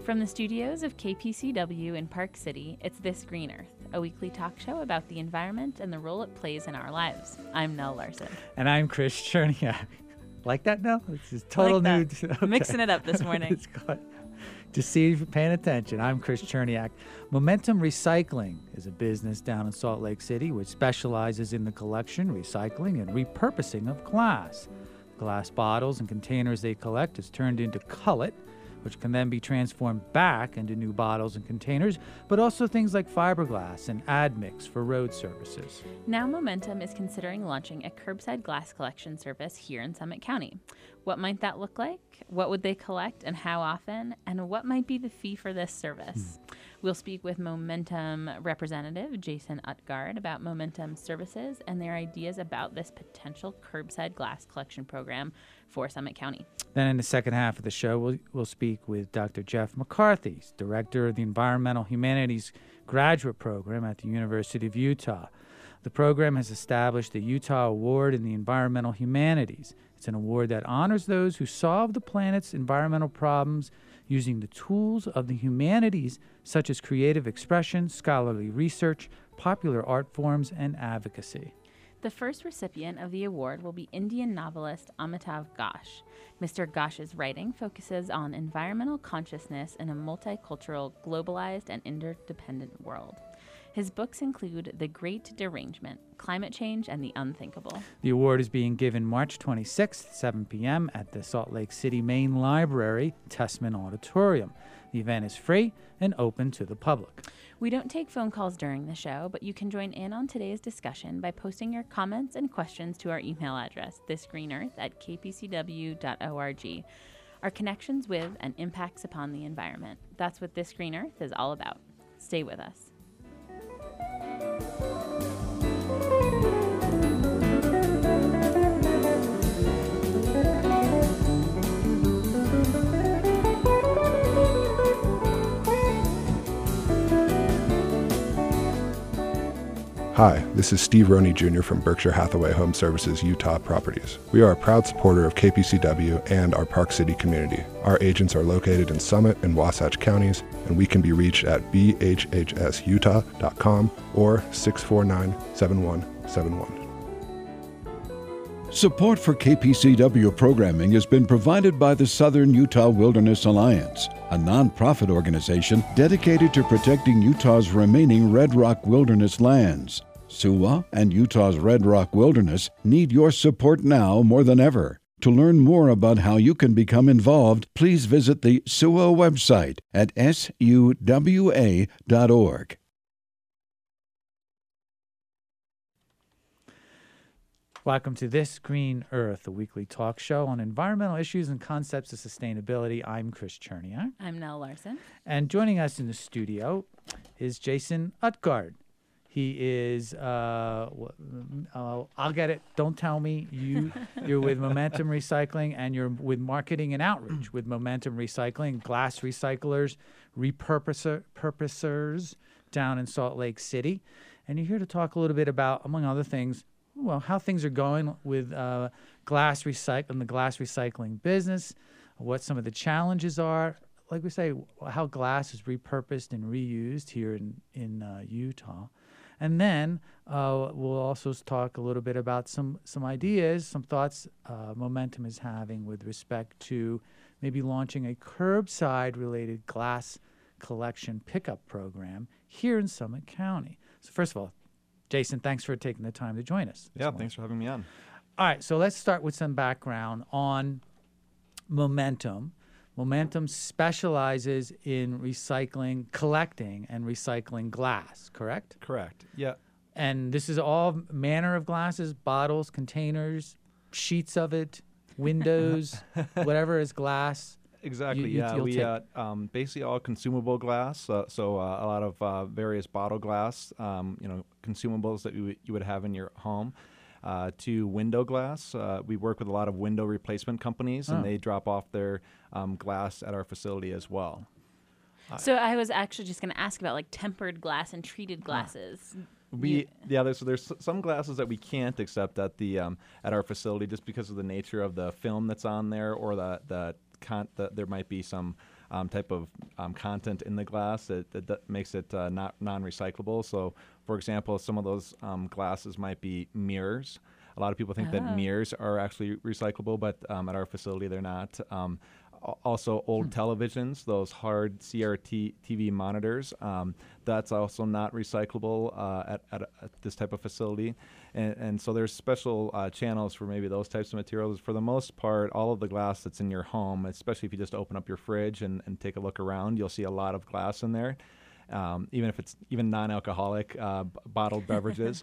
From the studios of KPCW in Park City, it's This Green Earth, a weekly talk show about the environment and the role it plays in our lives. I'm Nell Larson. And I'm Chris Cherniak. Like that, Nell? This is total like new. Okay. Mixing it up this morning. It's good. To see if you're paying attention, I'm Chris Cherniak. Momentum Recycling is a business down in Salt Lake City which specializes in the collection, recycling, and repurposing of glass. Glass bottles and containers they collect is turned into cullet, which can then be transformed back into new bottles and containers, but also things like fiberglass and admix for road services. Now Momentum is considering launching a curbside glass collection service here in Summit County. What might that look like? What would they collect and how often? And what might be the fee for this service? We'll speak with Momentum representative Jason Utgard about Momentum services and their ideas about this potential curbside glass collection program for Summit County. Then in the second half of the show, we'll speak with Dr. Jeff McCarthy, director of the Environmental Humanities Graduate Program at the University of Utah. The program has established the Utah Award in the Environmental Humanities. It's an award that honors those who solve the planet's environmental problems using the tools of the humanities, such as creative expression, scholarly research, popular art forms, and advocacy. The first recipient of the award will be Indian novelist Amitav Ghosh. Mr. Ghosh's writing focuses on environmental consciousness in a multicultural, globalized, and interdependent world. His books include The Great Derangement, Climate Change, and the Unthinkable. The award is being given March 26th, 7 p.m. at the Salt Lake City Main Library, Tessman Auditorium. The event is free and open to the public. We don't take phone calls during the show, but you can join in on today's discussion by posting your comments and questions to our email address, thisgreenearth@kpcw.org. Our connections with and impacts upon the environment. That's what This Green Earth is all about. Stay with us. Hi, this is Steve Roney Jr. from Berkshire Hathaway Home Services Utah Properties. We are a proud supporter of KPCW and our Park City community. Our agents are located in Summit and Wasatch counties, and we can be reached at bhhsutah.com or 649-7171. Support for KPCW programming has been provided by the Southern Utah Wilderness Alliance, a nonprofit organization dedicated to protecting Utah's remaining Red Rock Wilderness lands. SUWA and Utah's Red Rock Wilderness need your support now more than ever. To learn more about how you can become involved, please visit the SUWA website at suwa.org. Welcome to This Green Earth, a weekly talk show on environmental issues and concepts of sustainability. I'm Chris Cherniak. I'm Nell Larson. And joining us in the studio is Jason Utgard. He is, I'll get it, don't tell me. You're with Momentum Recycling, and you're with Marketing and Outreach with Momentum Recycling, glass recyclers, repurposers down in Salt Lake City. And you're here to talk a little bit about, among other things, well, how things are going with glass recycling business, what some of the challenges are, like we say, how glass is repurposed and reused here in Utah. And then we'll also talk a little bit about some ideas, some thoughts Momentum is having with respect to maybe launching a curbside-related glass collection pickup program here in Summit County. So first of all, Jason, thanks for taking the time to join us. Yeah, thanks for having me on. All right, so let's start with some background on Momentum. Momentum specializes in collecting and recycling glass, correct? Correct, yeah. And this is all manner of glasses, bottles, containers, sheets of it, windows, whatever is glass. Exactly, we basically all consumable glass, so a lot of various bottle glass, consumables that you would have in your home. To window glass. We work with a lot of window replacement companies, and they drop off their glass at our facility as well. So I was actually just going to ask about like tempered glass and treated glasses. There's some glasses that we can't accept at our facility just because of the nature of the film that's on there, or that there might be some type of content in the glass that makes it not non-recyclable. So, for example, some of those glasses might be mirrors. A lot of people think that mirrors are actually recyclable, but at our facility they're not. Also, old televisions, those hard CRT TV monitors, that's also not recyclable at this type of facility. And so there's special channels for maybe those types of materials. For the most part, all of the glass that's in your home, especially if you just open up your fridge and take a look around, you'll see a lot of glass in there. Even if it's even non-alcoholic bottled beverages.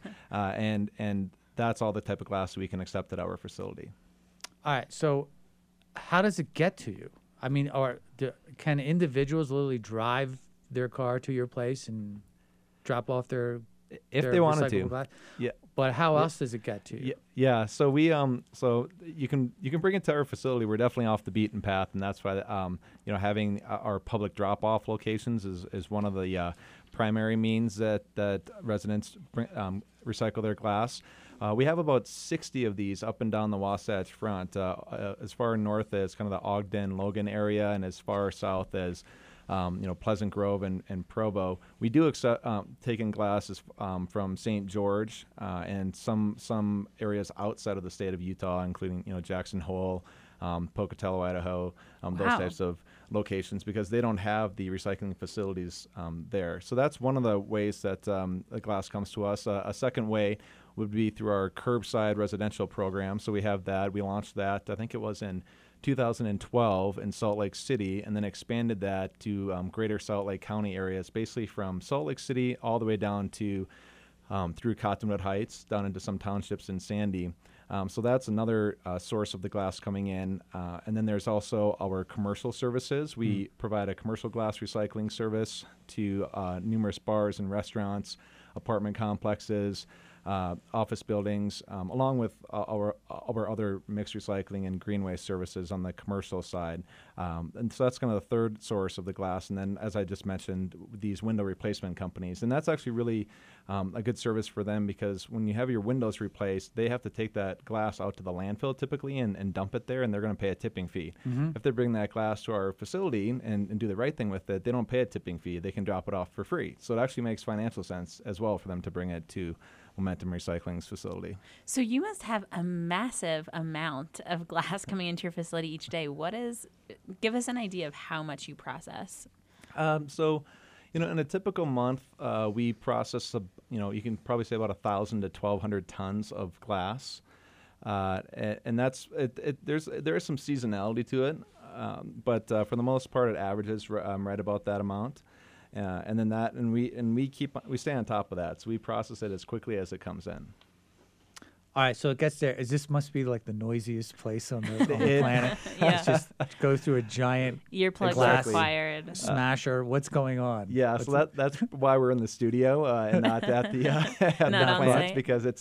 And that's all the type of glass we can accept at our facility. All right, so how does it get to you? I mean, can individuals literally drive their car to your place and drop off their they wanted to glass? Yeah. But how else does it get to you? Yeah. So we so you can bring it to our facility. We're definitely off the beaten path, and that's why having our public drop off locations is one of the primary means that residents recycle their glass. We have about 60 of these up and down the Wasatch Front, as far north as kind of the Ogden, Logan area, and as far south as Pleasant Grove and Provo. We do accept take in glasses from St. George and some areas outside of the state of Utah, including Jackson Hole, Pocatello, Idaho, those types of locations, because they don't have the recycling facilities there. So that's one of the ways that the glass comes to us. A second way would be through our curbside residential program. So we have that. We launched that, I think it was in 2012 in Salt Lake City, and then expanded that to greater Salt Lake County areas, basically from Salt Lake City all the way down to through Cottonwood Heights, down into some townships in Sandy. So that's another source of the glass coming in. And then there's also our commercial services. We provide a commercial glass recycling service to numerous bars and restaurants, apartment complexes, office buildings, along with our other mixed recycling and green waste services on the commercial side. And so that's kind of the third source of the glass. And then, as I just mentioned, these window replacement companies. And that's actually really a good service for them, because when you have your windows replaced, they have to take that glass out to the landfill typically and dump it there, and they're going to pay a tipping fee. If they bring that glass to our facility and do the right thing with it, they don't pay a tipping fee. They can drop it off for free. So it actually makes financial sense as well for them to bring it to Momentum Recycling's facility. So you must have a massive amount of glass coming into your facility each day. Give us an idea of how much you process. In a typical month, we process, you can probably say about 1,000 to 1,200 tons of glass. And that's, there is some seasonality to it. But for the most part, it averages right about that amount. And then we stay on top of that. So we process it as quickly as it comes in. All right, so it gets there. This must be like the noisiest place on the planet. Yeah. It's just go through a giant earplugs required smasher. What's going on? Yeah, so that's why we're in the studio and not at the plant, because it's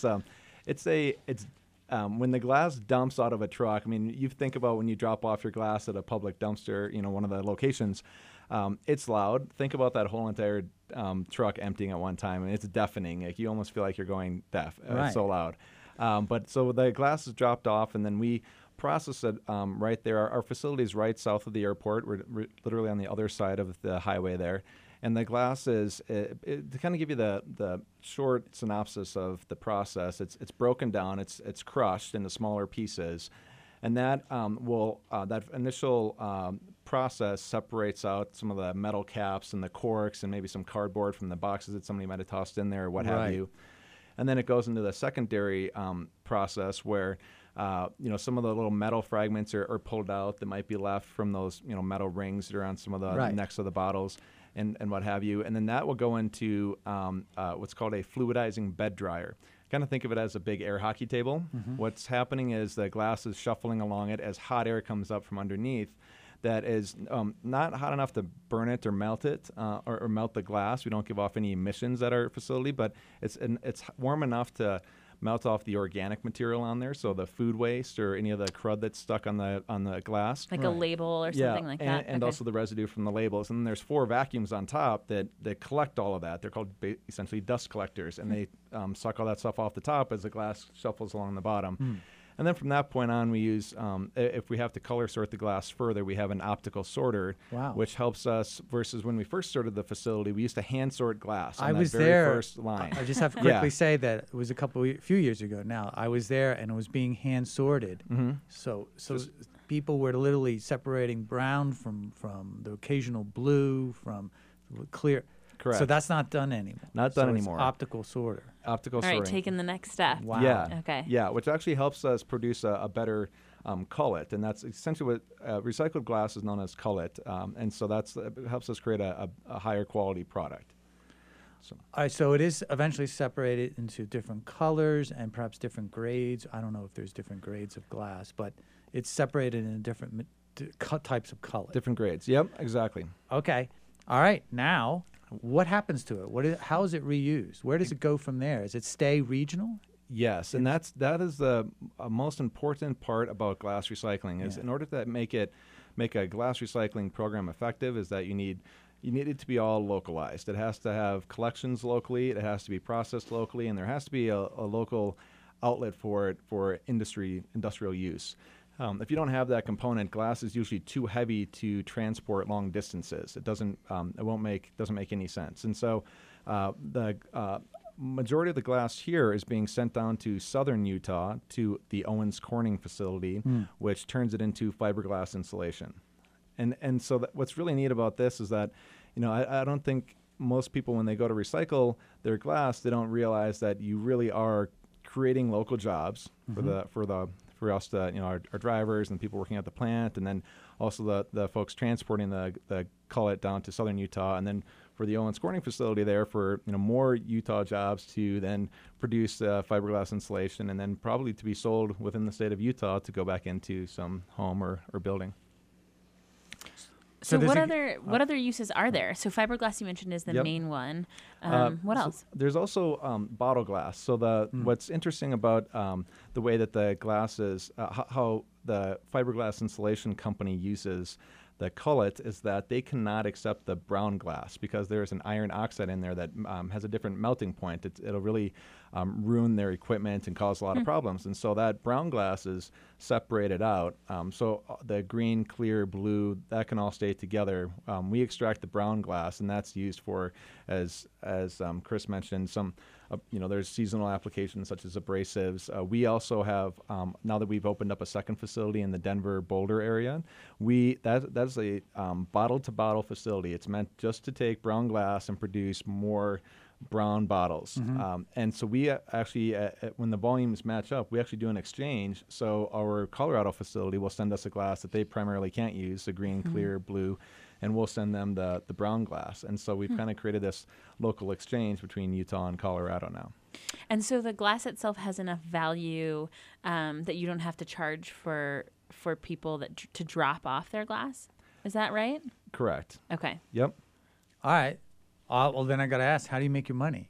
when the glass dumps out of a truck. I mean, you think about when you drop off your glass at a public dumpster, one of the locations. It's loud. Think about that whole entire truck emptying at one time, and it's deafening. Like, you almost feel like you're going deaf. It's so loud. But so the glass is dropped off, and then we process it right there. Our facility is right south of the airport. We're literally on the other side of the highway there. And the glass is, to kind of give you the short synopsis of the process, it's broken down, it's crushed into smaller pieces. And that that initial process separates out some of the metal caps and the corks and maybe some cardboard from the boxes that somebody might have tossed in there or what have you. And then it goes into the secondary process where some of the little metal fragments are pulled out that might be left from those metal rings that are on some of the necks of the bottles and what have you. And then that will go into what's called a fluidizing bed dryer. Kind of think of it as a big air hockey table. What's happening is the glass is shuffling along it as hot air comes up from underneath that is not hot enough to burn it or melt it or melt the glass. We don't give off any emissions at our facility, but it's warm enough to melt off the organic material on there, so the food waste or any of the crud that's stuck on the glass. Like a label or something like that. And also the residue from the labels. And then there's 4 vacuums on top that collect all of that. They're called essentially dust collectors, and they suck all that stuff off the top as the glass shuffles along the bottom. And then from that point on, we use, if we have to color sort the glass further, we have an optical sorter, Wow. which helps us versus when we first started the facility, we used to hand sort glass on I that was very there. first line. I just have to quickly say that it was few years ago now. I was there and it was being hand sorted. Mm-hmm. So people were literally separating brown from the occasional blue from clear. Correct. So that's not done anymore. Not done it's anymore. Optical sorter. Optical All right, sorting. taking the next step. Wow. Yeah. Okay. Yeah, which actually helps us produce a better cullet, and that's essentially what recycled glass is known as cullet, and so it helps us create a higher quality product. All right, so it is eventually separated into different colors and perhaps different grades. I don't know if there's different grades of glass, but it's separated in different types of color. Different grades. Yep, exactly. Okay. All right. Now, what happens to it? How is it reused? Where does it go from there? Does it stay regional? Yes, and that is the most important part about glass recycling. Is in order to make a glass recycling program effective, is that you need it to be all localized. It has to have collections locally. It has to be processed locally, and there has to be a local outlet for it for industrial use. If you don't have that component, glass is usually too heavy to transport long distances. It doesn't make any sense. And so the majority of the glass here is being sent down to southern Utah to the Owens Corning facility, which turns it into fiberglass insulation. And so what's really neat about this is that, I don't think most people, when they go to recycle their glass, they don't realize that you really are creating local jobs for us, our drivers and people working at the plant, and then also the folks transporting the cullet down to southern Utah, and then for the Owens Corning facility there for more Utah jobs to then produce fiberglass insulation, and then probably to be sold within the state of Utah to go back into some home or building. So what other uses are there? So fiberglass you mentioned is the main one. What else? There's also bottle glass. So what's interesting about the way that the glass is, how the fiberglass insulation company uses the cullet is that they cannot accept the brown glass because there's an iron oxide in there that has a different melting point. It'll really ruin their equipment and cause a lot of problems. And so that brown glass is separated out. So the green, clear, blue, that can all stay together. We extract the brown glass, and that's used for, as Chris mentioned, some there's seasonal applications such as abrasives. We also have, now that we've opened up a second facility in the Denver Boulder area, that's a bottle-to-bottle facility. It's meant just to take brown glass and produce more brown bottles. And so we actually, when the volumes match up, we actually do an exchange. So our Colorado facility will send us a glass that they primarily can't use, the green, clear, blue, and we'll send them the brown glass. And so we've kind of created this local exchange between Utah and Colorado now. And so the glass itself has enough value that you don't have to charge for people to drop off their glass? Is that right? Correct. Okay. Yep. All right. Well, then I got to ask, how do you make your money?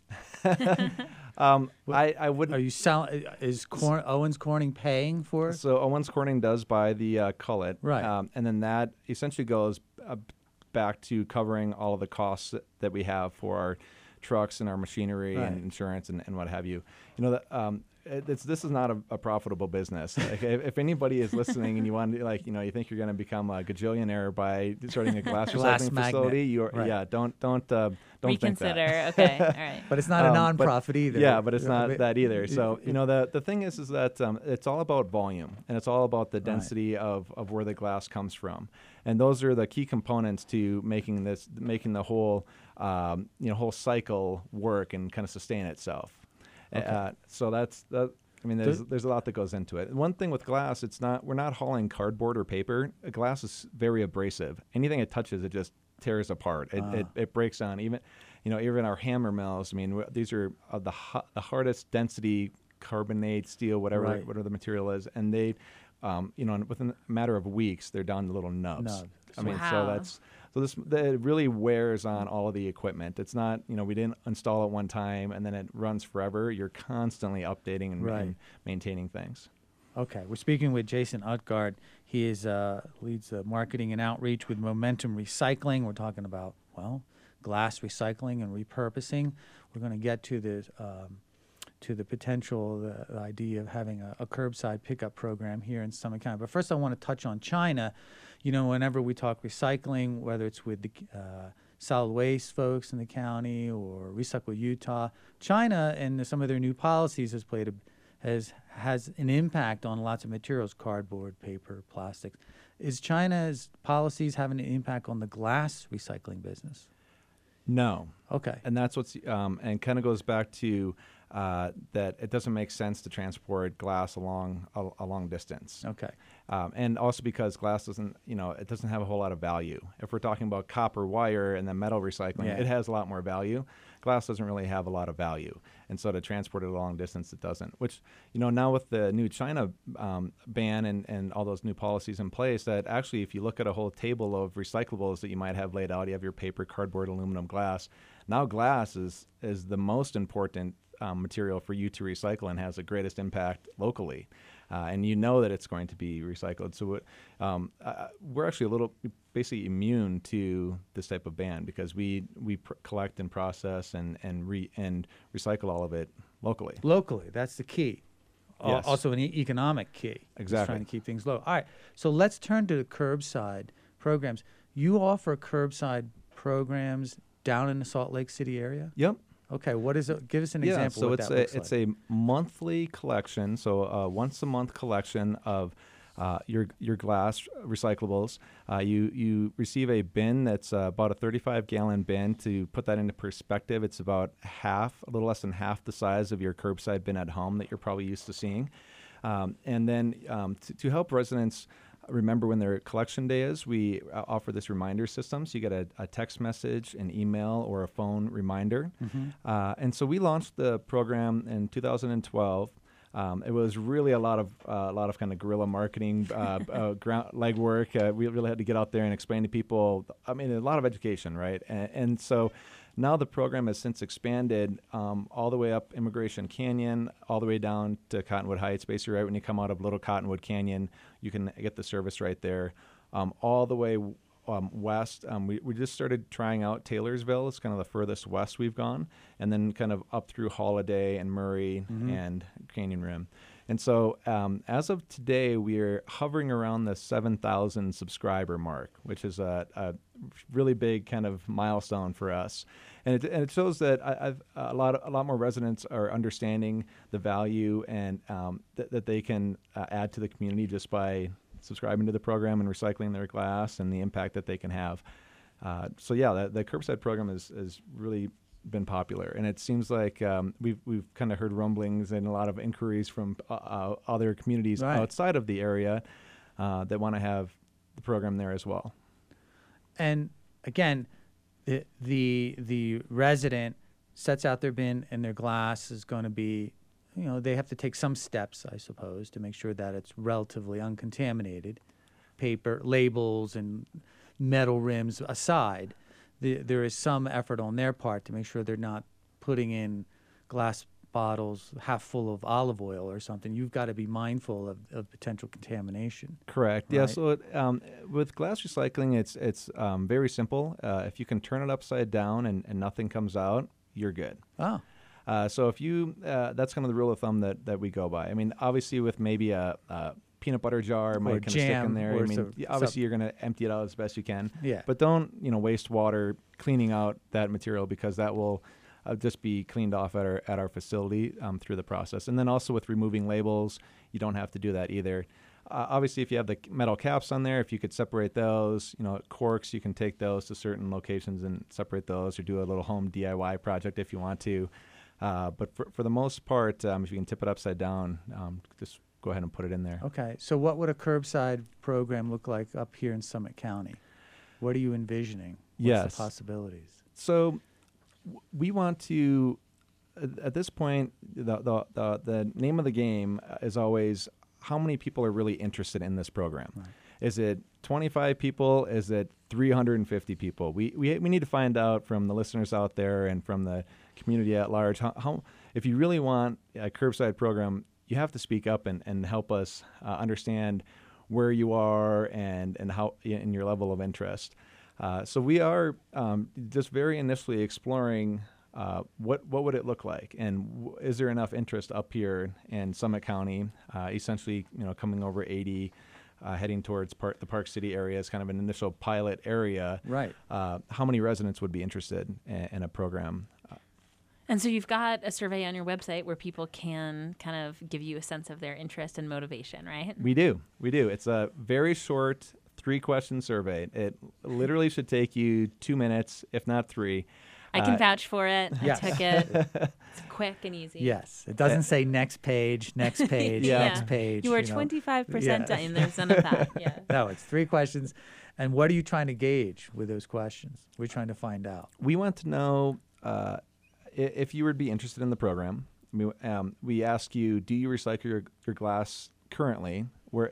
I wouldn't. Are you selling? Is Owens Corning paying for it? So Owens Corning does buy the cullet, right? And then that essentially goes back to covering all of the costs that we have for our trucks and our machinery and insurance and what have you. This is not a profitable business. Like, if anybody is listening and you want to, you think you're going to become a gajillionaire by starting a glass recycling facility, don't reconsider. Think that. Okay, all right. But it's not a nonprofit either. Yeah, but it's not that either. So the thing is that it's all about volume, and it's all about the density of where the glass comes from, and those are the key components to making the whole whole cycle work and kind of sustain itself. Okay. So that's that. I mean, there's a lot that goes into it. One thing with glass, we're not hauling cardboard or paper. Glass is very abrasive. Anything it touches, it just tears apart. It breaks down. Even our hammer mills. I mean, these are the hardest density carbonate steel, whatever the material is, and they, within a matter of weeks, they're down to little nubs. I mean, it really wears on all of the equipment. It's not, we didn't install it one time and then it runs forever. You're constantly updating and maintaining things. Okay, we're speaking with Jason Utgard. He leads marketing and outreach with Momentum Recycling. We're talking about, glass recycling and repurposing. We're going to get to to the potential, the idea of having a curbside pickup program here in Summit County. But first, I want to touch on China. You know, whenever we talk recycling, whether it's with the solid waste folks in the county or Recycle Utah, China and some of their new policies has an impact on lots of materials: cardboard, paper, plastics. Is China's policies having an impact on the glass recycling business? No. Okay. And that's what's and kind of goes back to that it doesn't make sense to transport glass a long distance. Okay. And also because glass doesn't, it doesn't have a whole lot of value. If we're talking about copper wire and then metal recycling, it has a lot more value. Glass doesn't really have a lot of value. And so to transport it a long distance, it doesn't. Which, now with the new China ban and all those new policies in place, that actually if you look at a whole table of recyclables that you might have laid out, you have your paper, cardboard, aluminum, glass. Now glass is the most important material for you to recycle and has the greatest impact locally. And that it's going to be recycled. So we're actually basically immune to this type of ban because we collect and process and recycle all of it locally. Locally, that's the key. Yes. Also an economic key. Exactly. Just trying to keep things low. All right, so let's turn to the curbside programs. You offer curbside programs down in the Salt Lake City area? Yep. Okay, what is it? Give us an example of what that looks like. It's a monthly collection, so a once-a-month collection of your glass recyclables. You receive a bin that's about a 35-gallon bin. To put that into perspective, it's about a little less than half the size of your curbside bin at home that you're probably used to seeing. And then to help residents remember when their collection day is, we offer this reminder system. So you get a text message, an email, or a phone reminder. Mm-hmm. And so we launched the program in 2012. It was really a lot of kind of guerrilla marketing, legwork. We really had to get out there and explain to people. I mean, a lot of education, right? And so now the program has since expanded all the way up Immigration Canyon, all the way down to Cottonwood Heights. Basically, right when you come out of Little Cottonwood Canyon, you can get the service right there. All the way west, we just started trying out Taylorsville. It's kind of the furthest west we've gone, and then kind of up through Holiday and Murray and Canyon Rim. And so as of today, we're hovering around the 7,000 subscriber mark, which is a really big kind of milestone for us. And it shows that a lot more residents are understanding the value and that they can add to the community just by subscribing to the program and recycling their glass and the impact that they can have. So the curbside program is really been popular, and it seems like we've kind of heard rumblings and a lot of inquiries from other communities outside of the area that want to have the program there as well. And again, the resident sets out their bin, and their glass is going to be, they have to take some steps, I suppose, to make sure that it's relatively uncontaminated. Paper, labels, and metal rims aside, there is some effort on their part to make sure they're not putting in glass bottles half full of olive oil or something. You've got to be mindful of potential contamination. Correct. Right? Yeah. So with glass recycling, it's very simple. If you can turn it upside down and nothing comes out, you're good. Oh. So if that's kind of the rule of thumb that we go by. I mean, obviously with maybe a peanut butter jar might kind of stick in there. I mean, obviously you're going to empty it out as best you can. Yeah. But don't waste water cleaning out that material, because that will just be cleaned off at our facility through the process. And then also with removing labels, you don't have to do that either. Obviously, if you have the metal caps on there, if you could separate those, corks, you can take those to certain locations and separate those, or do a little home DIY project if you want to. But for the most part, if you can tip it upside down, just go ahead and put it in there. Okay. So what would a curbside program look like up here in Summit County? What are you envisioning? What's the possibilities? So we want to, at this point, the name of the game is always how many people are really interested in this program. Right. Is it 25 people? Is it 350 people? We need to find out from the listeners out there and from the community at large how if you really want a curbside program, you have to speak up and help us understand where you are and how in your level of interest. So we are just very initially exploring what would it look like, and is there enough interest up here in Summit County? Essentially, coming over 80, heading towards the Park City area is kind of an initial pilot area. Right. How many residents would be interested in a program? And so you've got a survey on your website where people can kind of give you a sense of their interest and motivation, right? We do. It's a very short 3-question survey. It literally should take you 2 minutes, if not 3. I can vouch for it. Yes. I took it. It's quick and easy. Yes. It doesn't say next page, next page, Yeah. next page. You are know. 25% done. There's none of that. Yeah. No, it's 3 questions. And what are you trying to gauge with those questions? We're trying to find out. We want to know if you would be interested in the program. We ask you, do you recycle your glass currently? Where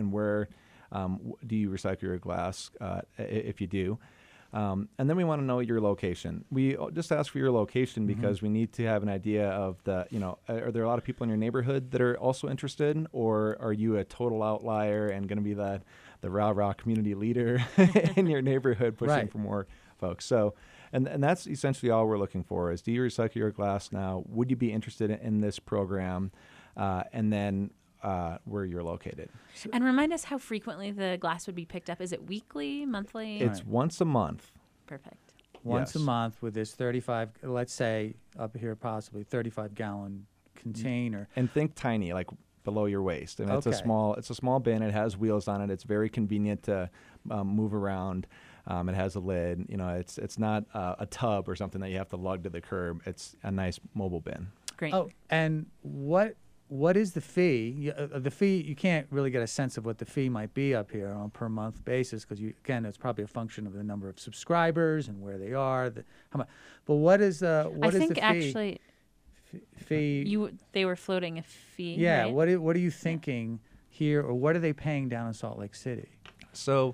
do you recycle your glass if you do? And then we want to know your location. We just ask for your location because we need to have an idea of are there a lot of people in your neighborhood that are also interested, or are you a total outlier and going to be the rah-rah community leader in your neighborhood pushing for more folks? So, and that's essentially all we're looking for is, do you recycle your glass now? Would you be interested in this program? And then where you're located. And remind us how frequently the glass would be picked up. Is it weekly, monthly? It's once a month. Perfect. Once a month with this 35, let's say up here possibly 35-gallon container. And think tiny, like below your waist. I mean, it's a small bin. It has wheels on it. It's very convenient to move around. It has a lid. It's not a tub or something that you have to lug to the curb. It's a nice mobile bin. Great. Oh, and what is the fee? The fee, you can't really get a sense of what the fee might be up here on a per month basis because, again, it's probably a function of the number of subscribers and where they are. How much? But what is the fee? I think actually fee? They were floating a fee. Yeah. Right? What are you thinking here, or what are they paying down in Salt Lake City? So,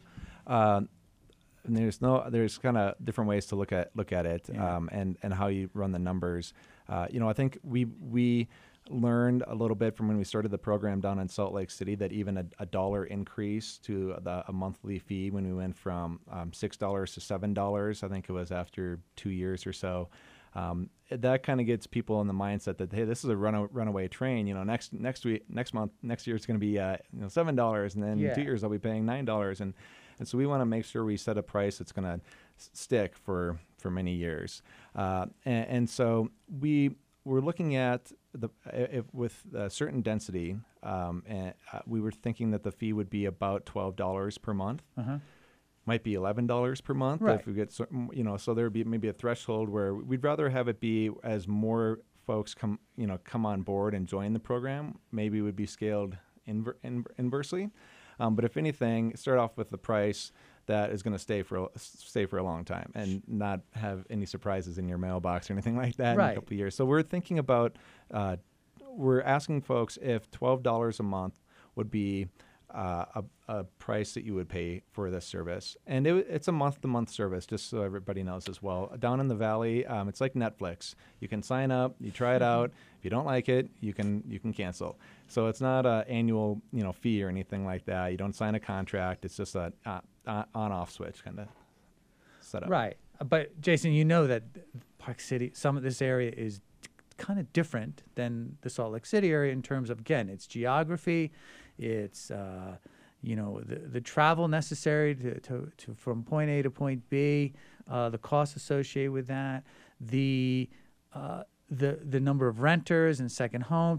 there's kind of different ways to look at it, and how you run the numbers. I think we learned a little bit from when we started the program down in Salt Lake City that even a $1 increase to a monthly fee when we went from $6 to $7, I think it was after 2 years or so, that kind of gets people in the mindset that, hey, this is a runaway train. Next year it's going to be $7, and then 2 years I'll be paying $9, and so we want to make sure we set a price that's going to stick for many years, and so we're looking at with a certain density, and we were thinking that the fee would be about $12 per month. Might be $11 per month if we get so there would be maybe a threshold where we'd rather have it be as more folks come on board and join the program. Maybe it would be scaled inversely, but if anything, start off with the price that is going to stay for a long time and not have any surprises in your mailbox or anything like that in a couple of years. So we're thinking about, we're asking folks if $12 a month would be a price that you would pay for this service. And it's a month-to-month service, just so everybody knows as well. Down in the Valley, it's like Netflix. You can sign up, you try it out. If you don't like it, you can cancel. So it's not an annual fee or anything like that. You don't sign a contract. It's just a on-off switch kind of setup. Right. But Jason, you know that Park City, some of this area is kind of different than the Salt Lake City area in terms of, again, its geography, its the travel necessary to from point A to point B, the costs associated with that, the number of renters and second homes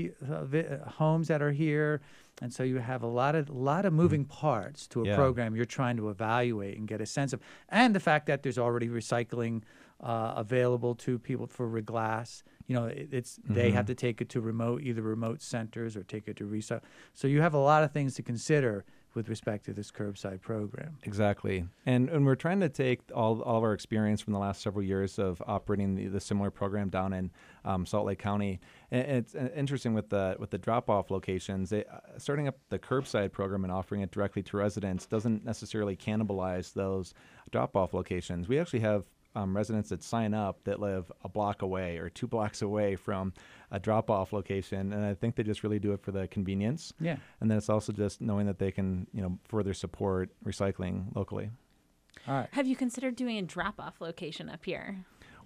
that are here, and so you have a lot of moving parts to a program you're trying to evaluate and get a sense of, and the fact that there's already recycling available to people for reglass. They have to take it to either remote centers or take it to recycle. So you have a lot of things to consider with respect to this curbside program. Exactly. And we're trying to take all of our experience from the last several years of operating the similar program down in Salt Lake County. And it's interesting with the drop-off locations. Starting up the curbside program and offering it directly to residents doesn't necessarily cannibalize those drop-off locations. We actually have residents that sign up that live a block away or 2 blocks away from a drop-off location, and I think they just really do it for the convenience. Yeah. And then it's also just knowing that they can, further support recycling locally. All right. Have you considered doing a drop-off location up here?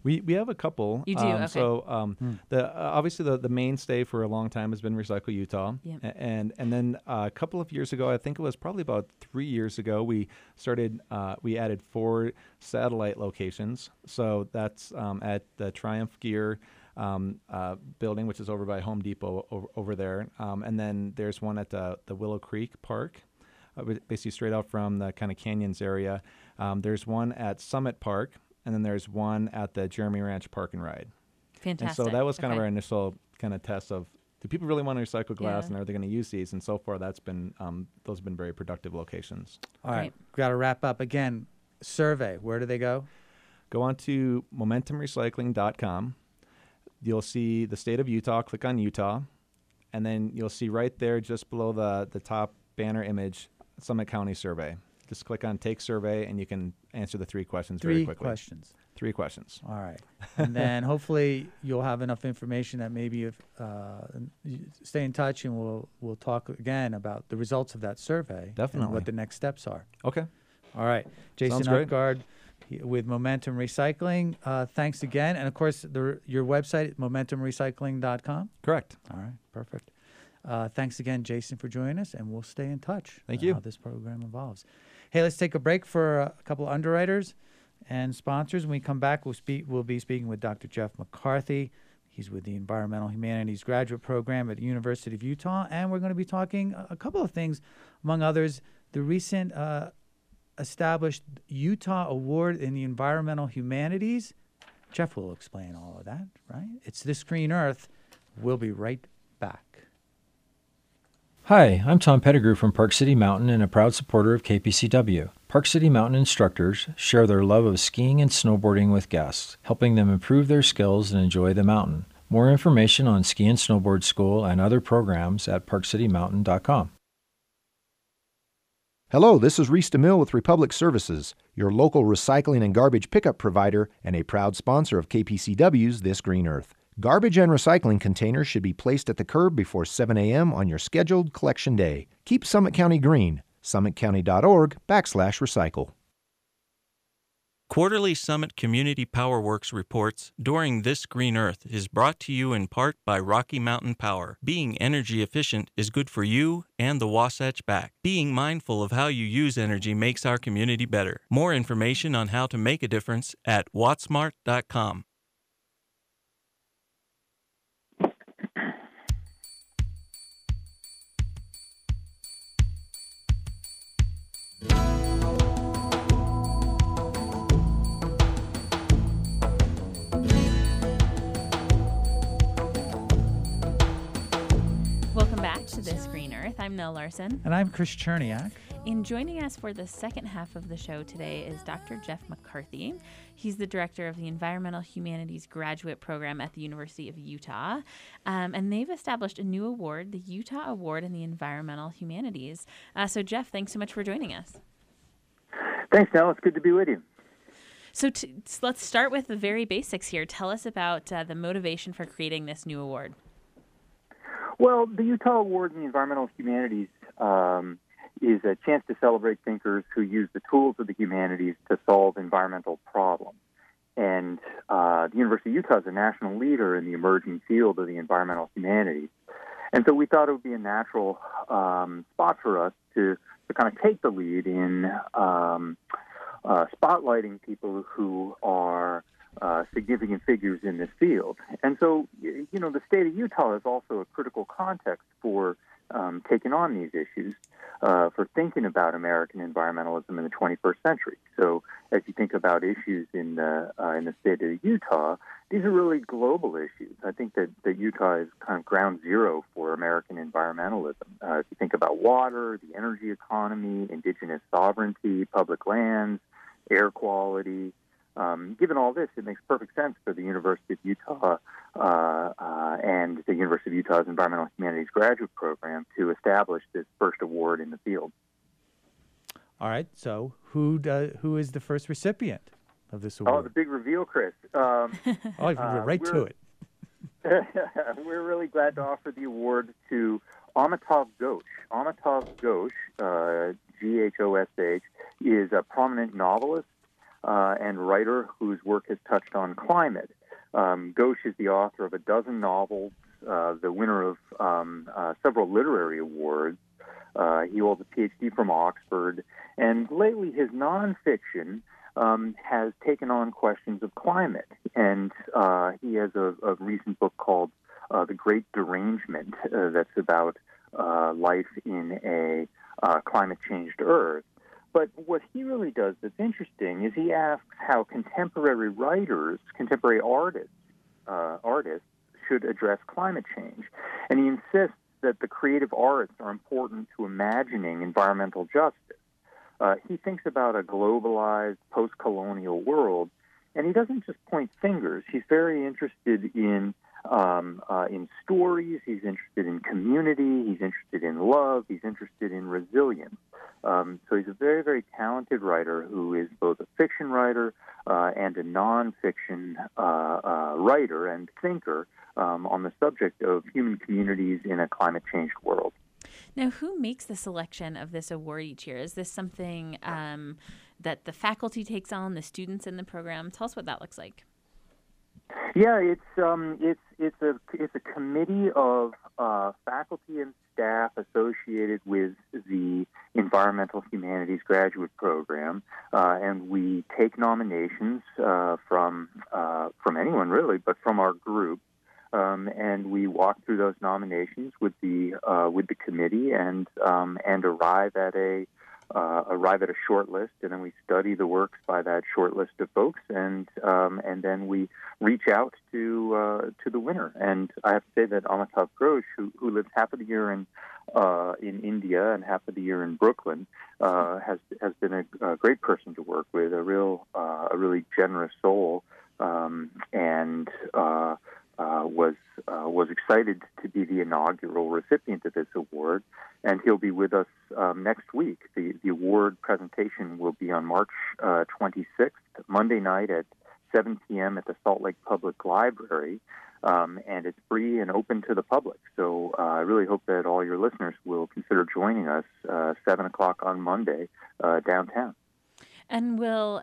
We have a couple. You do? Okay. So obviously the mainstay for a long time has been Recycle Utah. Yep. And then a couple of years ago, I think it was probably about 3 years ago, we added 4 satellite locations. So that's at the Triumph Gear building, which is over by Home Depot over there. And then there's one at the Willow Creek Park, basically straight out from the kind of canyons area. There's one at Summit Park, and then there's one at the Jeremy Ranch Park and Ride. Fantastic. And so that was kind of our initial kind of test of, do people really want to recycle glass, Yeah. and are they going to use these? And so far, that's been those have been very productive locations. All right, Right. got to wrap up again. Survey. Where do they go? Go on to momentumrecycling.com. You'll see the state of Utah. Click on Utah, and then you'll see right there, just below the top banner image, Summit County Survey. Just click on Take Survey, and you can answer the 3 questions very quickly. 3 questions. 3 questions. All right. And then hopefully you'll have enough information that maybe if you stay in touch, and we'll talk again about the results of that survey. Definitely. And what the next steps are. Okay. All right. Jason Sounds great. Utgard with Momentum Recycling. Thanks again. And of course, your website, momentumrecycling.com. Correct. All right. Perfect. Thanks again, Jason, for joining us, and we'll stay in touch. Thank you. How this program evolves. Hey, let's take a break for a couple of underwriters and sponsors. When we come back, we'll be speaking with Dr. Jeff McCarthy. He's with the Environmental Humanities Graduate Program at the University of Utah, and we're going to be talking a couple of things, among others, the recent established Utah Award in the Environmental Humanities. Jeff will explain all of that, right? It's This Green Earth. We'll be right back. Hi, I'm Tom Pettigrew from Park City Mountain and a proud supporter of KPCW. Park City Mountain instructors share their love of skiing and snowboarding with guests, helping them improve their skills and enjoy the mountain. More information on Ski and Snowboard School and other programs at parkcitymountain.com. Hello, this is Reese DeMille with Republic Services, your local recycling and garbage pickup provider and a proud sponsor of KPCW's This Green Earth. Garbage and recycling containers should be placed at the curb before 7 a.m. on your scheduled collection day. Keep Summit County green. summitcounty.org/recycle. Quarterly Summit Community Power Works reports during This Green Earth is brought to you in part by Rocky Mountain Power. Being energy efficient is good for you and the Wasatch Back. Being mindful of how you use energy makes our community better. More information on how to make a difference at wattsmart.com. Welcome back to This Green Earth. I'm Nell Larson. And I'm Chris Cherniak. And joining us for the second half of the show today is Dr. Jeff McCarthy. He's the director of the Environmental Humanities Graduate Program at the University of Utah. And they've established a new award, the Utah Award in the Environmental Humanities. So, Jeff, thanks so much for joining us. Thanks, Nell. It's good to be with you. So let's start with the very basics here. Tell us about the motivation for creating this new award. Well, the Utah Award in the Environmental Humanities is a chance to celebrate thinkers who use the tools of the humanities to solve environmental problems. And the University of Utah is a national leader in the emerging field of the environmental humanities. And so we thought it would be a natural spot for us to kind of take the lead in spotlighting people who are significant figures in this field. And so, you know, the state of Utah is also a critical context for taking on these issues, for thinking about American environmentalism in the 21st century. So as you think about issues in the state of Utah, these are really global issues. I think that Utah is kind of ground zero for American environmentalism. If you think about water, the energy economy, indigenous sovereignty, public lands, air quality, given all this, it makes perfect sense for the University of Utah and the University of Utah's Environmental Humanities Graduate Program to establish this first award in the field. All right. So who is the first recipient of this award? Oh, the big reveal, Chris. Oh, you can get right to it. We're really glad to offer the award to Amitav Ghosh. Amitav Ghosh, Ghosh, is a prominent novelist, and writer whose work has touched on climate. Ghosh is the author of a dozen novels, the winner of several literary awards. He holds a PhD from Oxford, and lately his nonfiction has taken on questions of climate. And he has a recent book called The Great Derangement that's about life in a climate-changed Earth. But what he really does that's interesting is he asks how contemporary writers, contemporary artists should address climate change. And he insists that the creative arts are important to imagining environmental justice. He thinks about a globalized, post-colonial world, and he doesn't just point fingers. He's very interested in stories. He's interested in community. He's interested in love. He's interested in resilience. So he's a very, very talented writer who is both a fiction writer and a nonfiction writer and thinker on the subject of human communities in a climate-changed world. Now, who makes the selection of this award each year? Is this something that the faculty takes on, the students in the program? Tell us what that looks like. Yeah, it's a committee of faculty and staff associated with the Environmental Humanities Graduate Program, and we take nominations from anyone really, but from our group. And we walk through those nominations with the committee and arrive at a short list, and then we study the works by that short list of folks, and then we reach out to the winner. And I have to say that Amitav Ghosh, who lives half of the year in India and half of the year in Brooklyn, has been a great person to work with, a really generous soul, and was excited to be the inaugural recipient of this award, and he'll be with us next week. The award presentation will be on March 26th, Monday night at 7 p.m. at the Salt Lake Public Library, and it's free and open to the public. So I really hope that all your listeners will consider joining us 7 o'clock on Monday downtown. And will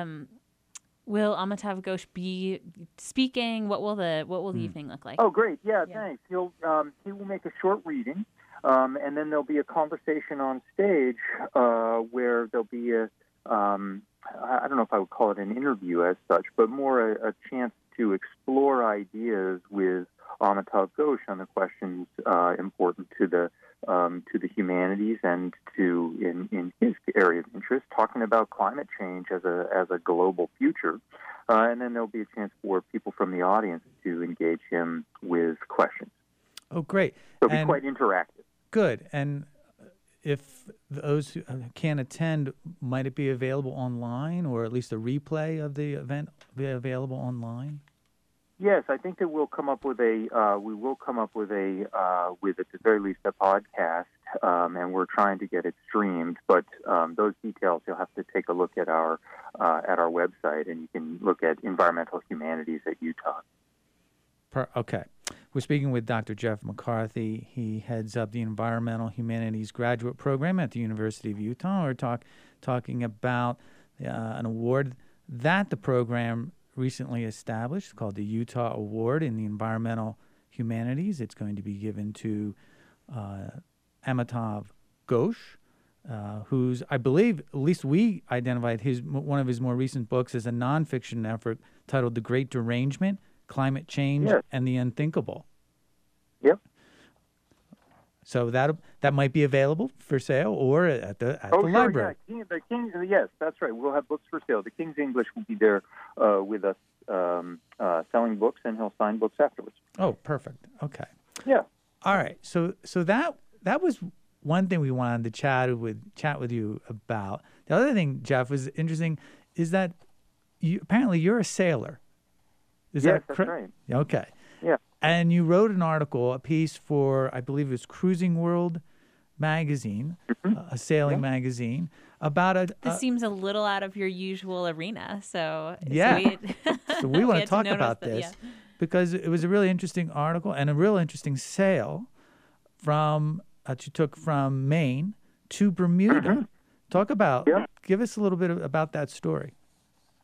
Amitav Ghosh be speaking? What will the evening look like? Oh, great! Yeah, thanks. He will make a short reading, and then there'll be a conversation on stage where there'll be I don't know if I would call it an interview as such, but more a chance to explore ideas with Amitav Ghosh on the questions important to the humanities and to in his area of interest, talking about climate change as a global future, and then there'll be a chance for people from the audience to engage him with questions. Oh, great! So it'll be quite interactive. Good. And if those who can't attend, might it be available online, or at least a replay of the event be available online? Yes, I think that we'll come up with at the very least a podcast, and we're trying to get it streamed. But those details you'll have to take a look at our website, and you can look at Environmental Humanities at Utah. Okay. We're speaking with Dr. Jeff McCarthy. He heads up the Environmental Humanities Graduate Program at the University of Utah. We're talking about an award that the program recently established called the Utah Award in the Environmental Humanities. It's going to be given to Amitav Ghosh, who's, I believe, at least we identified one of his more recent books as a nonfiction effort titled The Great Derangement, Climate Change, and the Unthinkable. Yep. So that might be available for sale or at the library. Yeah. The King's, yes, that's right. We'll have books for sale. The King's English will be there with us selling books, and he'll sign books afterwards. Oh, perfect. Okay. Yeah. All right. So that was one thing we wanted to chat with you about. The other thing, Jeff, was interesting is that apparently you're a sailor. Yes, that's right. Okay. Yeah. And you wrote a piece for, I believe it was Cruising World magazine, a sailing magazine, about This seems a little out of your usual arena, so so we want to talk about this because it was a really interesting article and a real interesting sail that you took from Maine to Bermuda. Talk about, give us a little bit about that story.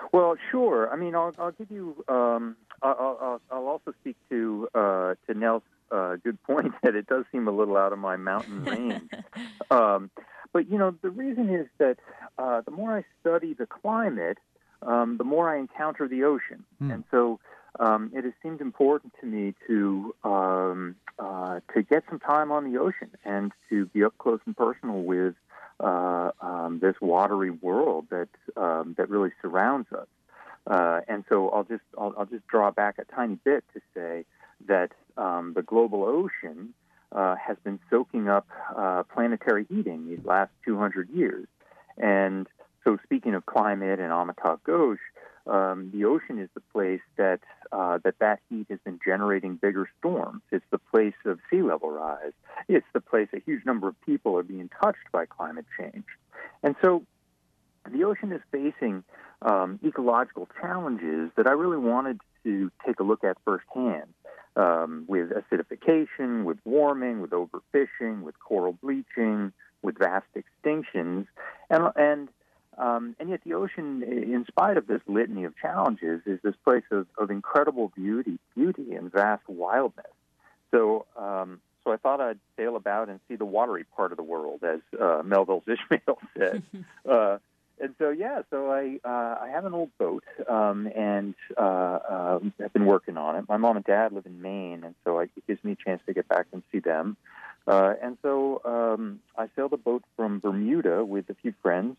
Well, sure. I mean, I'll give you. I'll also speak to Nell's good point that it does seem a little out of my mountain range. But the reason is that the more I study the climate, the more I encounter the ocean, and so it has seemed important to me to get some time on the ocean and to be up close and personal with this watery world that really surrounds us. And so I'll just draw back a tiny bit to say that the global ocean has been soaking up planetary heating these last 200 years. And so speaking of climate and Amitav Ghosh, the ocean is the place that heat has been generating bigger storms. It's the place of sea level rise. It's the place a huge number of people are being touched by climate change. And so the ocean is facing ecological challenges that I really wanted to take a look at firsthand, with acidification, with warming, with overfishing, with coral bleaching, with vast extinctions, and yet the ocean, in spite of this litany of challenges, is this place of incredible beauty and vast wildness. So I thought I'd sail about and see the watery part of the world, as Melville's Ishmael said. And so I have an old boat, and I've been working on it. My mom and dad live in Maine, and so it gives me a chance to get back and see them. And so I sailed a boat from Bermuda with a few friends,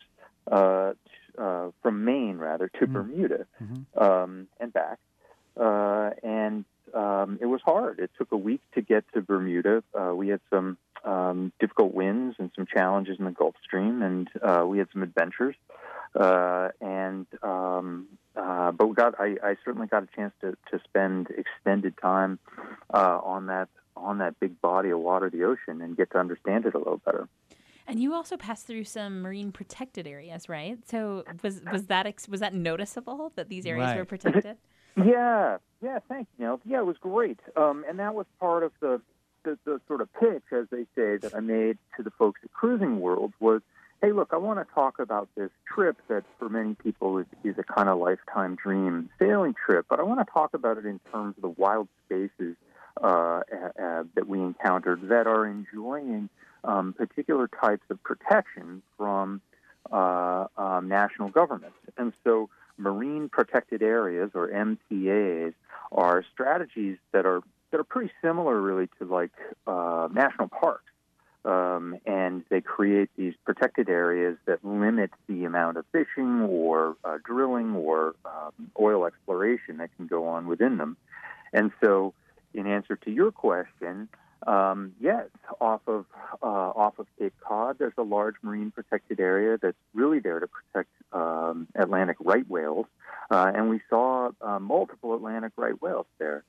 from Maine, rather, to Bermuda, and back. And it was hard. It took a week to get to Bermuda. We had some difficult winds and some challenges in the Gulf Stream, and we had some adventures. But I certainly got a chance to spend extended time on that big body of water, the ocean, and get to understand it a little better. And you also passed through some marine protected areas, right? So was that noticeable that these areas were protected? Yeah, thank you, Nell. Yeah, it was great. And that was part of the sort of pitch, as they say, that I made to the folks at Cruising World was, hey, look, I want to talk about this trip that for many people is a kind of lifetime dream sailing trip, but I want to talk about it in terms of the wild spaces that we encountered that are enjoying particular types of protection from national governments. And so marine protected areas, or MPAs, are strategies that are pretty similar, really, to like national parks. And they create these protected areas that limit the amount of fishing or drilling or oil exploration that can go on within them. And so, in answer to your question, yes, off of Cape Cod, there's a large marine protected area that's really there to protect Atlantic right whales, and we saw multiple Atlantic right whales there.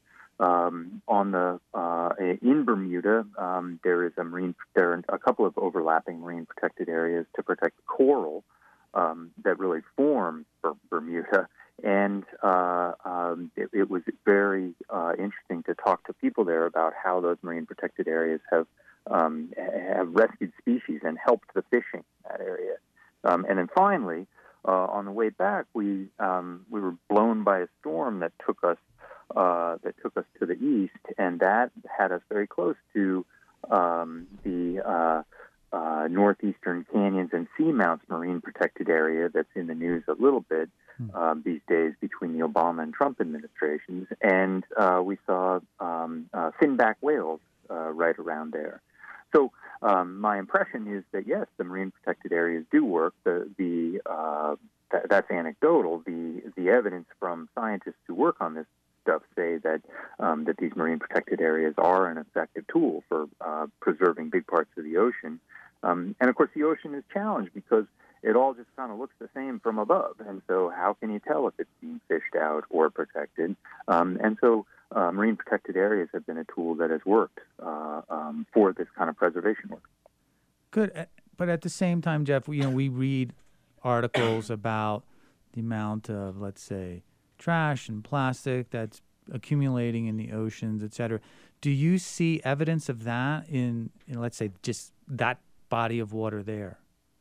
In Bermuda, there are a couple of overlapping marine protected areas to protect coral that really form Bermuda, and it was very interesting to talk to people there about how those marine protected areas have rescued species and helped the fishing in that area. And then finally, on the way back, we were blown by a storm that took us to the east, and that had us very close to the northeastern canyons and seamounts marine protected area that's in the news a little bit these days between the Obama and Trump administrations, and we saw finback whales right around there. So my impression is that yes, the marine protected areas do work. That's anecdotal. The evidence from scientists who work on this stuff say that these marine protected areas are an effective tool for preserving big parts of the ocean. And of course, the ocean is challenged because it all just kind of looks the same from above. And so how can you tell if it's being fished out or protected? And so marine protected areas have been a tool that has worked for this kind of preservation work. Good. But at the same time, Jeff, we read articles about the amount of, let's say, trash and plastic that's accumulating in the oceans, et cetera. Do you see evidence of that in let's say, just that body of water there?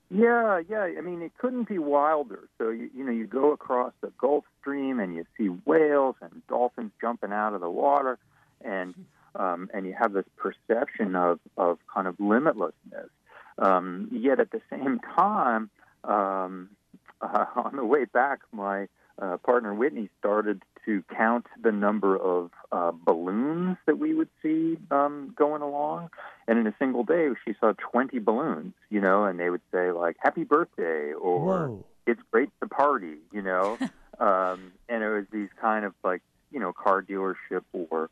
Yeah, yeah. I mean, it couldn't be wilder. So you go across the Gulf Stream and you see whales and dolphins jumping out of the water, and you have this perception of kind of limitlessness. Yet at the same time, on the way back, my partner Whitney started to count the number of balloons that we would see going along. And in a single day, she saw 20 balloons, and they would say, like, happy birthday, or Whoa. It's great to party, and it was these kind of like, car dealership or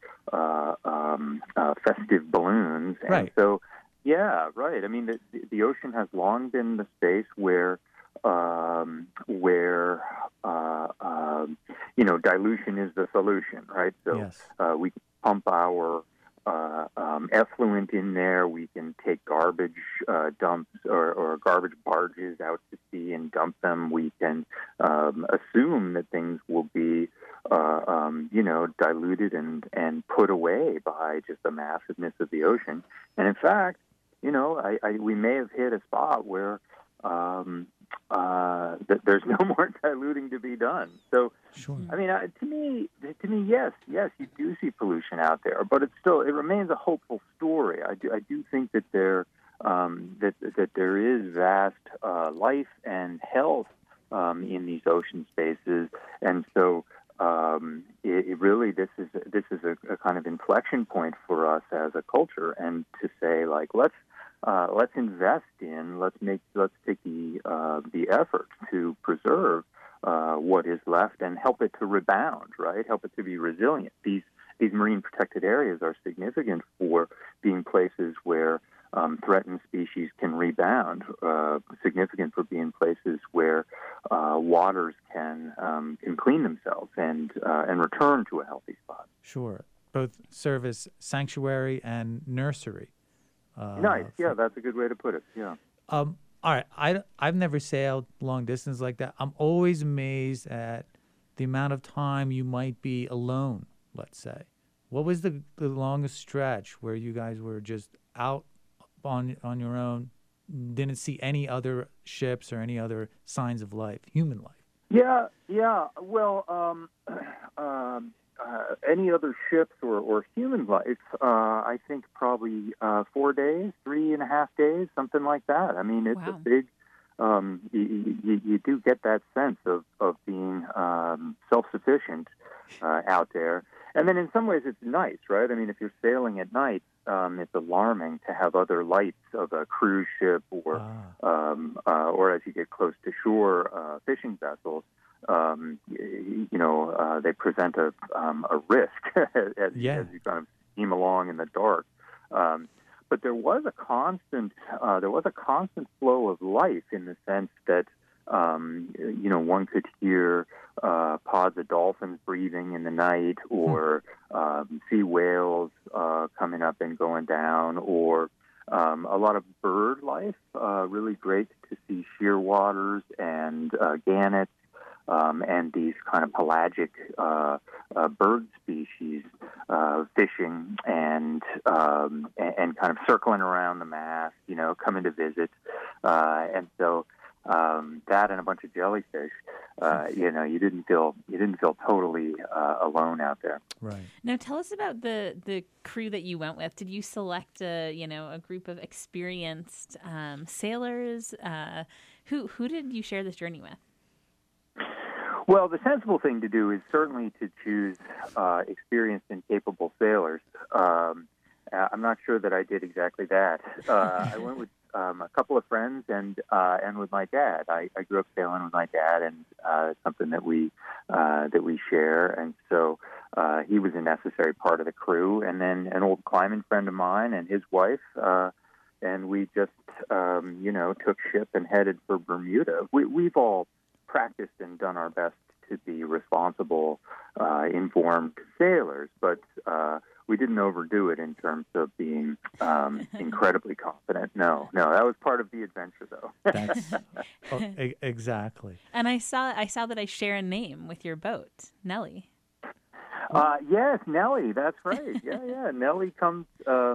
festive balloons. And right. So, yeah, right. I mean, the ocean has long been the space where dilution is the solution, right? So yes. We can pump our effluent in there. We can take garbage dumps or garbage barges out to sea and dump them. We can assume that things will be, diluted and put away by just the massiveness of the ocean. And in fact, we may have hit a spot where that there's no more diluting to be done. So, sure. I mean, to me, yes, you do see pollution out there, but it remains a hopeful story. I do think that there is vast life and health in these ocean spaces, and so it really this is a kind of inflection point for us as a culture, and to say, like, let's invest in, let's take the effort to preserve what is left and help it to rebound, right? Help it to be resilient. These marine protected areas are significant for being places where threatened species can rebound, significant for being places where waters can clean themselves and return to a healthy spot. Sure. Both serve as sanctuary and nursery. Nice. Yeah, that's a good way to put it. Yeah. All right. I've never sailed long distance like that. I'm always amazed at the amount of time you might be alone, let's say. What was the longest stretch where you guys were just out on your own, didn't see any other ships or any other signs of life, human life? Yeah. Well, any other ships or human life, I think probably 4 days, 3.5 days, something like that. I mean, it's a big, you do get that sense of being self-sufficient out there. And then in some ways it's nice, right? I mean, if you're sailing at night, it's alarming to have other lights of a cruise ship or as you get close to shore, fishing vessels. They present a risk as you kind of steam along in the dark. But there was a constant flow of life in the sense that one could hear pods of dolphins breathing in the night, or see whales coming up and going down, or a lot of bird life. Really great to see shearwaters and gannets. And these kind of pelagic bird species fishing and kind of circling around the mast, coming to visit, and so that and a bunch of jellyfish. You didn't feel totally alone out there. Right. Now, tell us about the crew that you went with. Did you select a group of experienced sailors? Who did you share this journey with? Well, the sensible thing to do is certainly to choose experienced and capable sailors. I'm not sure that I did exactly that. I went with a couple of friends and with my dad. I grew up sailing with my dad, and it's something that we share. And so he was a necessary part of the crew. And then an old climbing friend of mine and his wife. And we just took ship and headed for Bermuda. We've all practiced and done our best to be responsible, informed sailors, but we didn't overdo it in terms of being incredibly confident. No, that was part of the adventure, though. That's exactly. And I saw that I share a name with your boat, Nellie. Yes, Nellie. That's right. Yeah. Nellie comes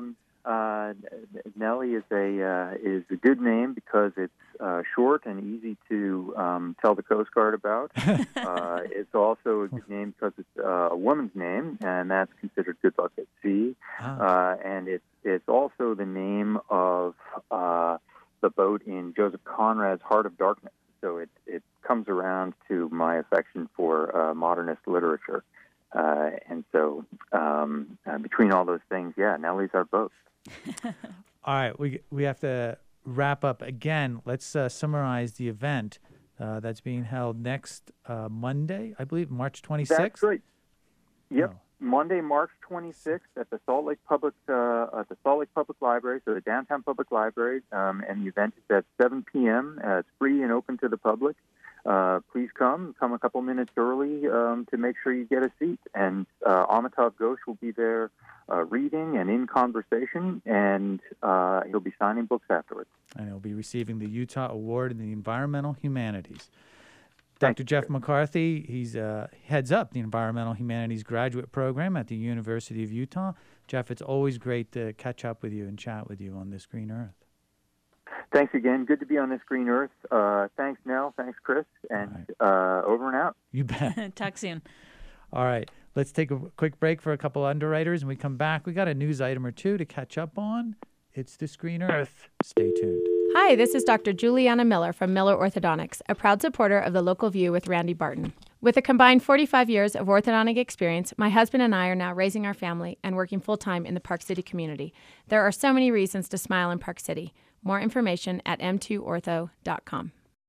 Nellie is a good name because it's short and easy to tell the Coast Guard about. It's also a good name because it's a woman's name, and that's considered good luck at sea. And it's also the name of the boat in Joseph Conrad's Heart of Darkness. So it comes around to my affection for modernist literature. And so between all those things, Nellie's our boat. All right, we have to wrap up again. Let's summarize the event that's being held next Monday, I believe, March 26th. That's right. Yep, Oh. Monday, March 26th at the Salt Lake Public Library, so the downtown public library, and the event is at 7 p.m. It's free and open to the public. Please come a couple minutes early to make sure you get a seat. And Amitav Ghosh will be there reading and in conversation, and he'll be signing books afterwards. And he'll be receiving the Utah Award in the Environmental Humanities. Dr. Jeff McCarthy, he's heads up the Environmental Humanities graduate program at the University of Utah. Jeff, it's always great to catch up with you and chat with you on This Green Earth. Thanks again. Good to be on This Green Earth. Thanks, Nell. Thanks, Chris. And over and out. You bet. Talk soon. All right. Let's take a quick break for a couple underwriters, and we come back. We got a news item or two to catch up on. It's This Green Earth. Stay tuned. Hi, this is Dr. Juliana Miller from Miller Orthodontics, a proud supporter of the Local View with Randy Barton. With a combined 45 years of orthodontic experience, my husband and I are now raising our family and working full-time in the Park City community. There are so many reasons to smile in Park City. More information at m2ortho.com.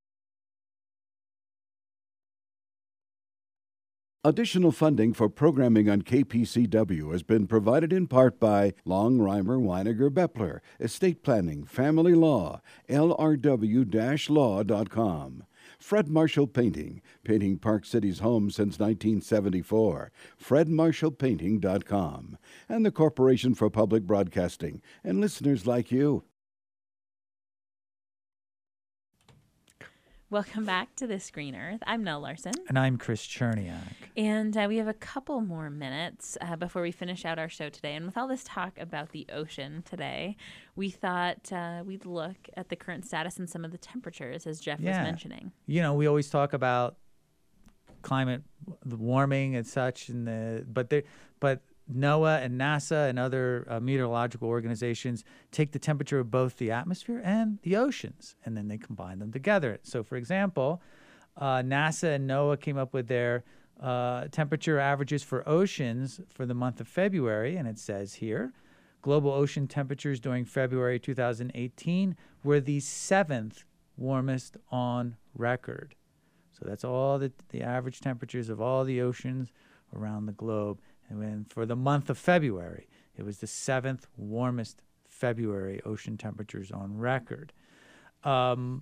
Additional funding for programming on KPCW has been provided in part by Long, Reimer, Weiniger, Bepler, Estate Planning, Family Law, lrw-law.com. Fred Marshall Painting, painting Park City's homes since 1974, fredmarshallpainting.com. And the Corporation for Public Broadcasting, and listeners like you. Welcome back to This Green Earth. I'm Nell Larson. And I'm Chris Cherniak. And we have a couple more minutes before we finish out our show today. And with all this talk about the ocean today, we thought we'd look at the current status and some of the temperatures, as Jeff was mentioning. You know, we always talk about climate warming and such, but NOAA and NASA and other meteorological organizations take the temperature of both the atmosphere and the oceans, and then they combine them together. So, for example, NASA and NOAA came up with their temperature averages for oceans for the month of February, and it says here, global ocean temperatures during February 2018 were the 7th warmest on record. So that's all the average temperatures of all the oceans around the globe. And then for the month of February, it was the 7th warmest February ocean temperatures on record. Now,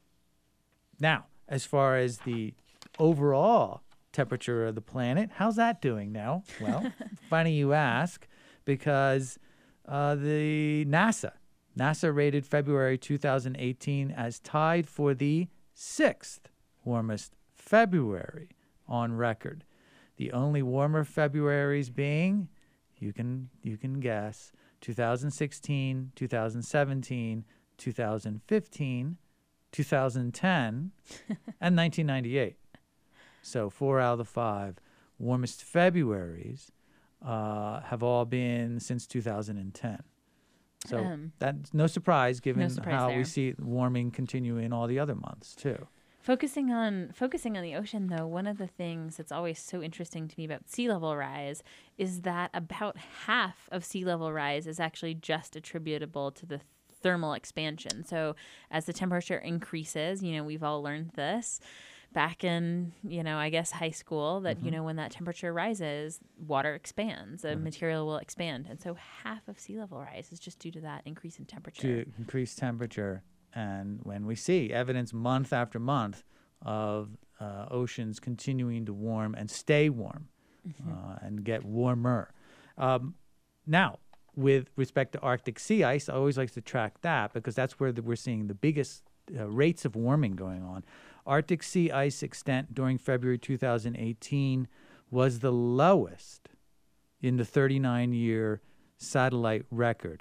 as far as the overall temperature of the planet, how's that doing now? Well, funny you ask, because the NASA rated February 2018 as tied for the 6th warmest February on record. The only warmer Februaries being, you can guess, 2016, 2017, 2015, 2010, and 1998. So 4 out of the 5 warmest Februaries have all been since 2010. So that's no surprise given how we see warming continue in all the other months too. Focusing on the ocean, though, one of the things that's always so interesting to me about sea level rise is that about half of sea level rise is actually just attributable to the thermal expansion. So as the temperature increases, we've all learned this back in, I guess high school, that, when that temperature rises, water expands, the material will expand. And so half of sea level rise is just due to that increase in temperature. To increase temperature. And when we see evidence month after month of oceans continuing to warm and stay warm and get warmer. Now, with respect to Arctic sea ice, I always like to track that because that's where we're seeing the biggest rates of warming going on. Arctic sea ice extent during February 2018 was the lowest in the 39-year satellite record.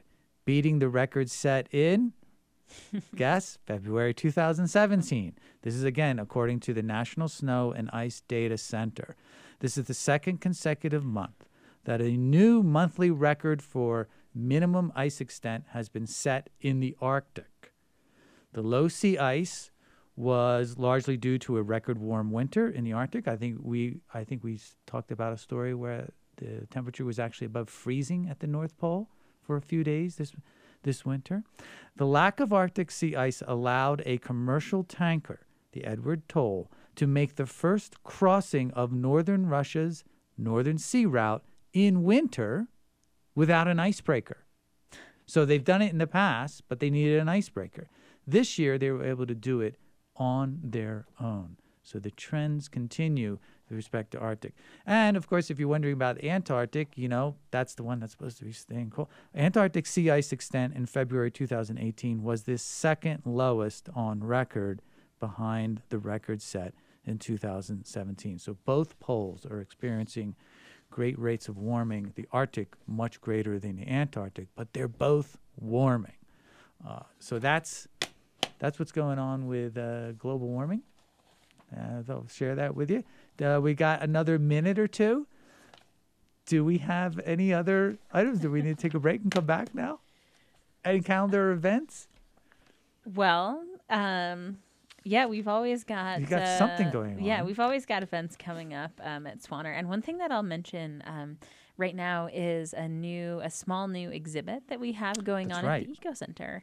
beating the record set in, guess, February 2017. This is, again, according to the National Snow and Ice Data Center. This is the second consecutive month that a new monthly record for minimum ice extent has been set in the Arctic. The low sea ice was largely due to a record warm winter in the Arctic. I think we talked about a story where the temperature was actually above freezing at the North Pole for a few days this winter. The lack of Arctic sea ice allowed a commercial tanker, the Edward Toll, to make the first crossing of northern Russia's northern sea route in winter without an icebreaker. So they've done it in the past, but they needed an icebreaker. This year, they were able to do it on their own. So the trends continue with respect to Arctic. And, of course, if you're wondering about Antarctic, that's the one that's supposed to be staying cold. Antarctic sea ice extent in February 2018 was the second lowest on record behind the record set in 2017. So both poles are experiencing great rates of warming. The Arctic much greater than the Antarctic, but they're both warming. So that's what's going on with global warming. I'll share that with you. We got another minute or two. Do we have any other items? Do we need to take a break and come back now? Any calendar events? Well, yeah, we've always got... You got something going on. Yeah, we've always got events coming up at Swanner. And one thing that I'll mention right now is a small new exhibit that we have going on at the Eco Center.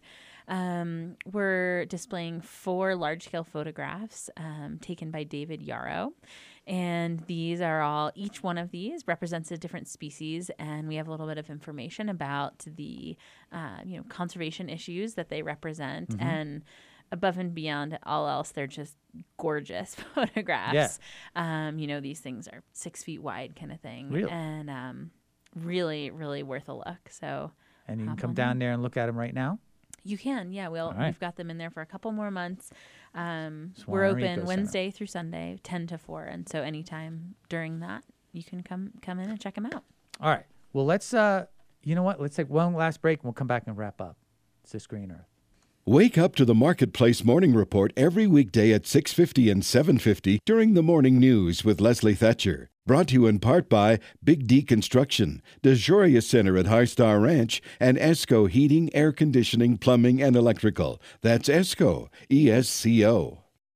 We're displaying 4 large-scale photographs taken by David Yarrow. And these are all, each one of these represents a different species, and we have a little bit of information about the conservation issues that they represent. Mm-hmm. And above and beyond all else, they're just gorgeous photographs. Yeah. These things are 6 feet wide kind of thing. Really? And really, really worth a look. So, and you can come down there and look at them right now? You can, yeah. We've got them in there for a couple more months. We're open Wednesday through Sunday, 10 to 4. And so anytime during that, you can come in and check them out. All right. Well, let's, let's take one last break and we'll come back and wrap up. It's This Green Earth. Wake up to the Marketplace Morning Report every weekday at 6:50 and 7:50 during the morning news with Leslie Thatcher. Brought to you in part by Big D Construction, DeJoria Center at High Star Ranch, and ESCO Heating, Air Conditioning, Plumbing, and Electrical. That's ESCO, ESCO.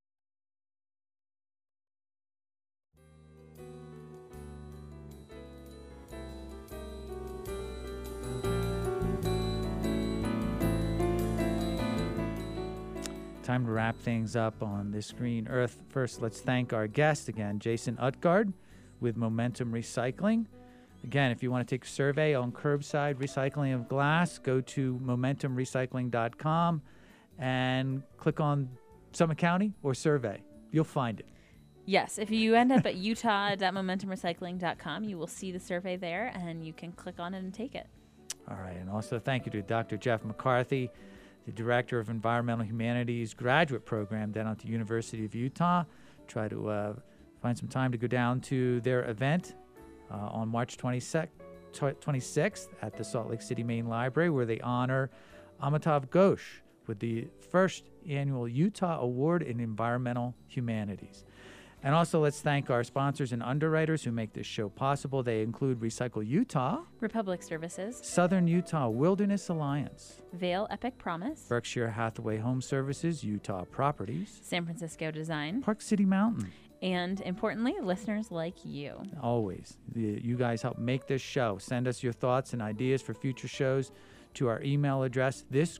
Time to wrap things up on This Green Earth. First, let's thank our guest again, Jason Utgard with Momentum Recycling. Again, if you want to take a survey on curbside recycling of glass, go to momentumrecycling.com and click on Summit County or survey. You'll find it. Yes, if you end up at utah.momentumrecycling.com, you will see the survey there, and you can click on it and take it. All right, and also thank you to Dr. Jeff McCarthy, the Director of Environmental Humanities Graduate Program down at the University of Utah. Try to find some time to go down to their event on March 26th at the Salt Lake City Main Library, where they honor Amitav Ghosh with the first annual Utah Award in Environmental Humanities. And also, let's thank our sponsors and underwriters who make this show possible. They include Recycle Utah, Republic Services, Southern Utah Wilderness Alliance, Vail Epic Promise, Berkshire Hathaway Home Services, Utah Properties, San Francisco Design, Park City Mountain, and importantly, listeners like you. Always. You guys help make this show. Send us your thoughts and ideas for future shows to our email address,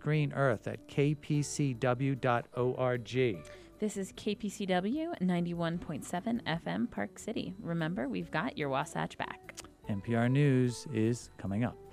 thisgreenearth@kpcw.org. This is KPCW 91.7 FM Park City. Remember, we've got your Wasatch back. NPR News is coming up.